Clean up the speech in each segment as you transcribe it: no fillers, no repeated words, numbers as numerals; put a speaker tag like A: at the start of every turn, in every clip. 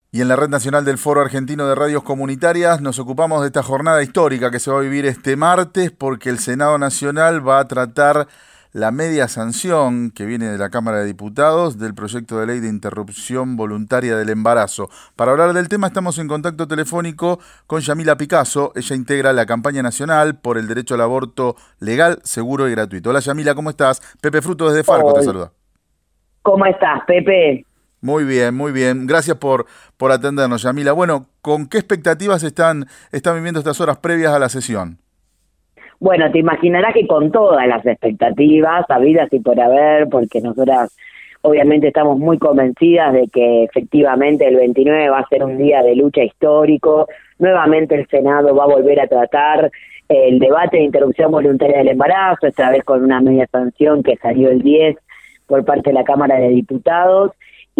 A: Y en la Red Nacional del Foro Argentino de Radios Comunitarias nos ocupamos de esta jornada histórica que se va a vivir este martes porque el Senado Nacional va a tratar la media sanción que viene de la Cámara de Diputados del proyecto de ley de interrupción voluntaria del embarazo. Para hablar del tema estamos en contacto telefónico con Yamila Picasso. Ella integra la campaña nacional por el derecho al aborto legal, seguro y gratuito. Hola Yamila, ¿cómo estás? Pepe Fruto desde Farco te
B: Hola,
A: saluda.
B: ¿cómo estás, Pepe?
A: Muy bien, muy bien. Gracias por atendernos, Yamila. Bueno, ¿con qué expectativas están viviendo estas horas previas a la sesión?
B: Bueno, te imaginarás que con todas las expectativas, habidas y por haber, porque nosotras obviamente estamos muy convencidas de que efectivamente el 29 va a ser un día de lucha histórico. Nuevamente el Senado va a volver a tratar el debate de interrupción voluntaria del embarazo, esta vez con una media sanción que salió el 10 por parte de la Cámara de Diputados.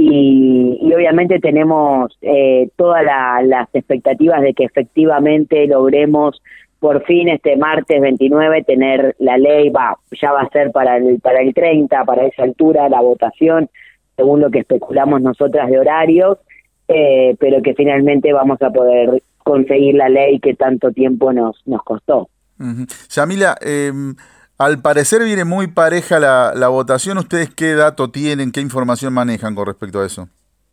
B: Y obviamente tenemos todas las expectativas de que efectivamente logremos por fin este martes 29 tener la ley, ya va a ser para el 30, para esa altura la votación, según lo que especulamos nosotras de horarios, pero que finalmente vamos a poder conseguir la ley que tanto tiempo nos costó.
A: Ujú. Yamila, al parecer viene muy pareja la votación. ¿Ustedes qué dato tienen, qué información manejan con respecto a eso?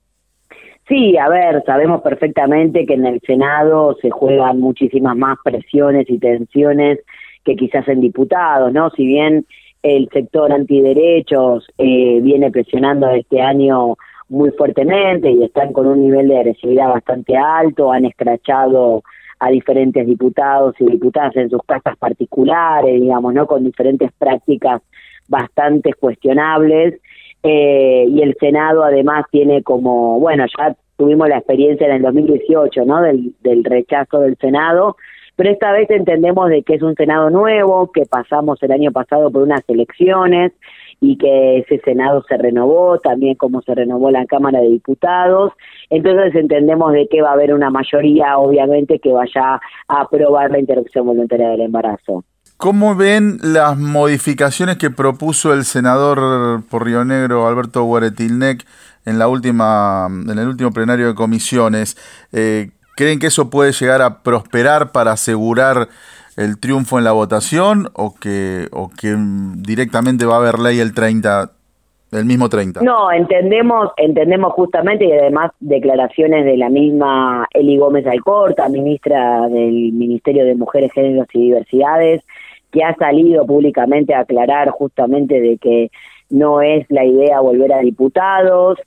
B: Sí, a ver, sabemos perfectamente que en el Senado se juegan muchísimas más presiones y tensiones que quizás en diputados, ¿no? Si bien el sector antiderechos viene presionando este año muy fuertemente y están con un nivel de agresividad bastante alto, han escrachado a diferentes diputados y diputadas en sus casas particulares, digamos, ¿no? Con diferentes prácticas bastante cuestionables. Y el Senado además tiene como, bueno, ya tuvimos la experiencia en el 2018, ¿no? Del rechazo del Senado, pero esta vez entendemos de que es un Senado nuevo, que pasamos el año pasado por unas elecciones y que ese Senado se renovó, también como se renovó la Cámara de Diputados. Entonces entendemos de que va a haber una mayoría, obviamente, que vaya a aprobar la interrupción voluntaria del embarazo.
A: ¿Cómo ven las modificaciones que propuso el senador por Río Negro, Alberto Guaretilnec, en el último plenario de comisiones? ¿Creen que eso puede llegar a prosperar para asegurar el triunfo en la votación o que directamente va a haber ley el mismo 30?
B: No, entendemos justamente, y además declaraciones de la misma Eli Gómez Alcorta, ministra del Ministerio de Mujeres, Géneros y Diversidades, que ha salido públicamente a aclarar justamente de que no es la idea volver a diputados.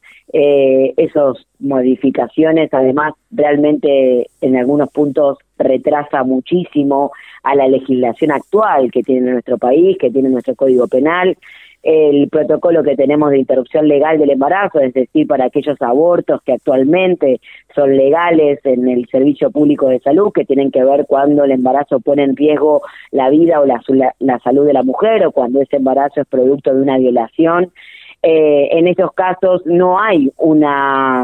B: Esas modificaciones además realmente en algunos puntos retrasa muchísimo a la legislación actual que tiene nuestro país, que tiene nuestro Código Penal. El protocolo que tenemos de interrupción legal del embarazo, es decir, para aquellos abortos que actualmente son legales en el Servicio Público de Salud, que tienen que ver cuando el embarazo pone en riesgo la vida o la salud de la mujer, o cuando ese embarazo es producto de una violación. En esos casos no hay una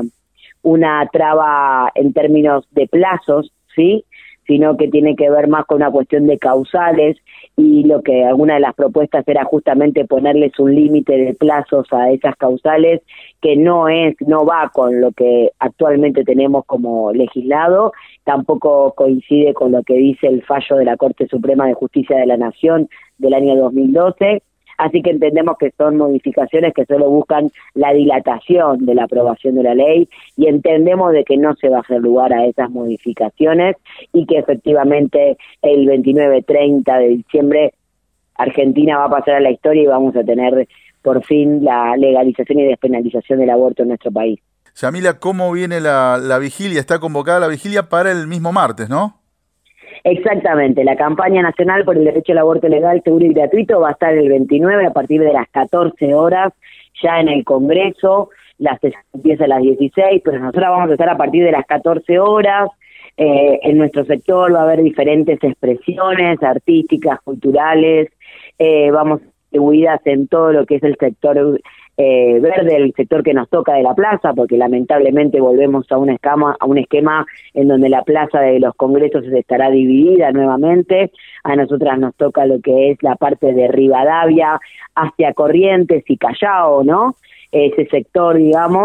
B: traba en términos de plazos, ¿sí?, sino que tiene que ver más con una cuestión de causales, y lo que alguna de las propuestas era justamente ponerles un límite de plazos a esas causales que no va con lo que actualmente tenemos como legislado, tampoco coincide con lo que dice el fallo de la Corte Suprema de Justicia de la Nación del año 2012. Así que entendemos que son modificaciones que solo buscan la dilatación de la aprobación de la ley, y entendemos de que no se va a hacer lugar a esas modificaciones y que efectivamente el 29-30 de diciembre Argentina va a pasar a la historia y vamos a tener por fin la legalización y despenalización del aborto en nuestro país.
A: Yamila, ¿cómo viene la vigilia? Está convocada la vigilia para el mismo martes, ¿no?
B: Exactamente, la campaña nacional por el derecho al aborto legal, seguro y gratuito va a estar el 29 a partir de las 14 horas ya en el Congreso. La sesión empieza a las 16, pero nosotros vamos a estar a partir de las 14 horas. En nuestro sector va a haber diferentes expresiones artísticas, culturales, vamos distribuidas en todo lo que es el sector verde, el sector que nos toca de la plaza, porque lamentablemente volvemos a un esquema en donde la plaza de los congresos estará dividida nuevamente. A nosotras nos toca lo que es la parte de Rivadavia hacia Corrientes y Callao, ¿no? Ese sector, digamos,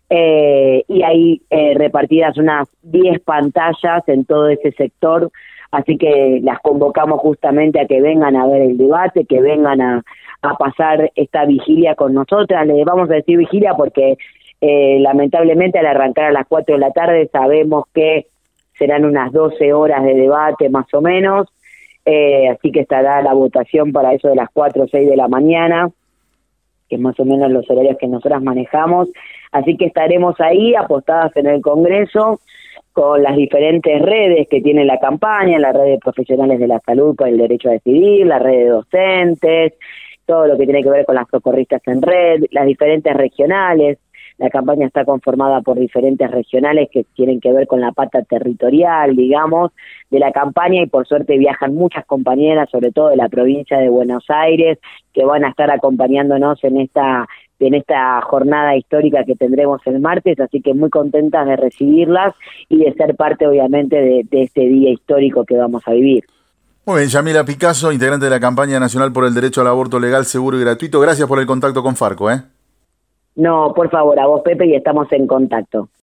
B: y hay repartidas unas 10 pantallas en todo ese sector, así que las convocamos justamente a que vengan a ver el debate, que vengan a pasar esta vigilia con nosotras. Le vamos a decir vigilia porque lamentablemente al arrancar a las 4 de la tarde sabemos que serán unas 12 horas de debate más o menos, así que estará la votación para eso de las 4 o 6 de la mañana, que es más o menos los horarios que nosotras manejamos, así que estaremos ahí apostadas en el Congreso con las diferentes redes que tiene la campaña, la red de profesionales de la salud por el derecho a decidir, la red de docentes, todo lo que tiene que ver con las socorristas en red, las diferentes regionales. La campaña está conformada por diferentes regionales que tienen que ver con la pata territorial, digamos, de la campaña, y por suerte viajan muchas compañeras, sobre todo de la provincia de Buenos Aires, que van a estar acompañándonos en esta jornada histórica que tendremos el martes, así que muy contentas de recibirlas y de ser parte, obviamente, de este día histórico que vamos a vivir.
A: Muy bien, Yamila Picasso, integrante de la campaña nacional por el derecho al aborto legal, seguro y gratuito. Gracias por el contacto con Farco, ¿eh?
B: No, por favor, a vos, Pepe, y estamos en contacto.